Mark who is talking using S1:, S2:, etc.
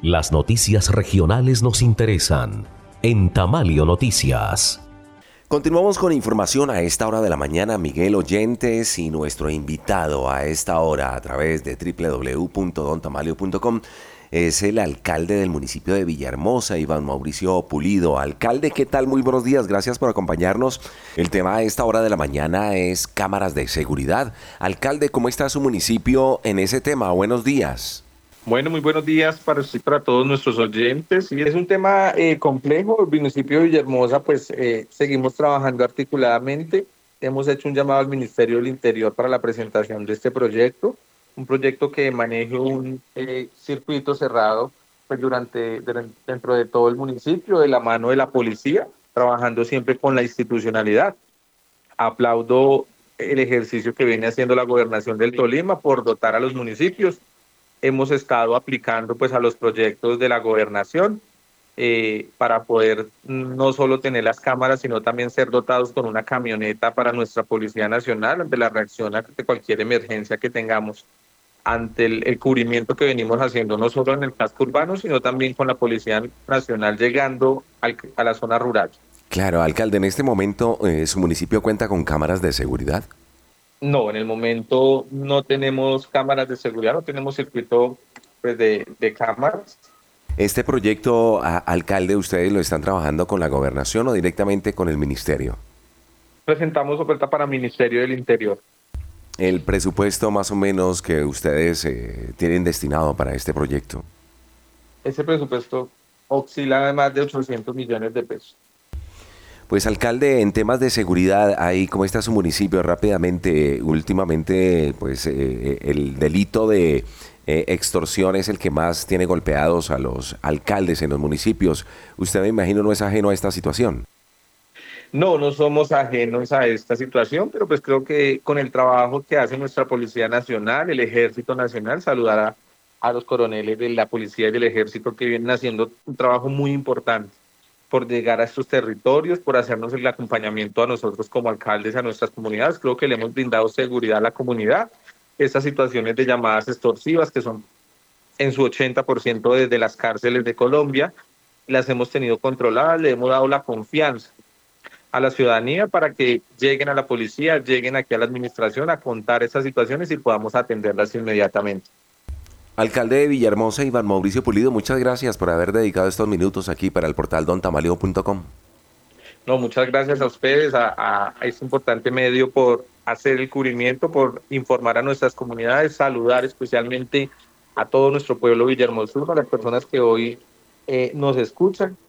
S1: Las noticias regionales nos interesan. En Tamalio Noticias.
S2: Continuamos con información a esta hora de la mañana, Miguel Oyentes, y nuestro invitado a esta hora a través de www.dontamalio.com es el alcalde del municipio de Villahermosa, Iván Mauricio Pulido. Alcalde, ¿qué tal? Muy buenos días, gracias por acompañarnos. El tema a esta hora de la mañana es cámaras de seguridad. Alcalde, ¿cómo está su municipio en ese tema? Buenos días.
S3: Bueno, muy buenos días para usted y para todos nuestros oyentes. Y es un tema complejo. El municipio de Villahermosa, pues seguimos trabajando articuladamente. Hemos hecho un llamado al Ministerio del Interior para la presentación de este proyecto. Un proyecto que maneje un circuito cerrado pues dentro de todo el municipio, de la mano de la policía, trabajando siempre con la institucionalidad. Aplaudo el ejercicio que viene haciendo la Gobernación del Tolima por dotar a los municipios. Hemos estado aplicando pues a los proyectos de la Gobernación para poder no solo tener las cámaras, sino también ser dotados con una camioneta para nuestra Policía Nacional ante la reacción ante cualquier emergencia que tengamos, ante el cubrimiento que venimos haciendo no solo en el casco urbano, sino también con la Policía Nacional llegando a la zona rural.
S2: Claro, alcalde, en este momento su municipio cuenta con cámaras de seguridad.
S3: No, en el momento no tenemos cámaras de seguridad, no tenemos circuito pues, de cámaras.
S2: ¿Este proyecto, alcalde, ustedes lo están trabajando con la Gobernación o directamente con el Ministerio?
S3: Presentamos oferta para el Ministerio del Interior.
S2: El presupuesto más o menos que ustedes tienen destinado para este proyecto.
S3: Ese presupuesto oscila de más de 800 millones de pesos.
S2: Pues alcalde, en temas de seguridad, ahí cómo está su municipio rápidamente. Últimamente, pues el delito de extorsión es el que más tiene golpeados a los alcaldes en los municipios. Usted, me imagino, no es ajeno a esta situación.
S3: No, no somos ajenos a esta situación, pero pues creo que con el trabajo que hace nuestra Policía Nacional, el Ejército Nacional, saludar a los coroneles de la Policía y del Ejército que vienen haciendo un trabajo muy importante por llegar a estos territorios, por hacernos el acompañamiento a nosotros como alcaldes, a nuestras comunidades. Creo que le hemos brindado seguridad a la comunidad. Estas situaciones de llamadas extorsivas, que son en su 80% desde las cárceles de Colombia, las hemos tenido controladas, le hemos dado la confianza a la ciudadanía para que lleguen a la policía, lleguen aquí a la administración a contar estas situaciones y podamos atenderlas inmediatamente.
S2: Alcalde de Villahermosa, Iván Mauricio Pulido, muchas gracias por haber dedicado estos minutos aquí para el portal dontamalio.com.
S3: No, muchas gracias a ustedes, a este importante medio por hacer el cubrimiento, por informar a nuestras comunidades, saludar especialmente a todo nuestro pueblo villahermosino, a las personas que hoy nos escuchan